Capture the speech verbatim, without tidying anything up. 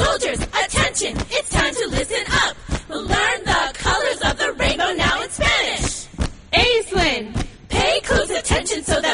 Soldiers, attention, it's time to listen up. We'll learn the colors of the rainbow now in Spanish. Aislinn, pay close attention so that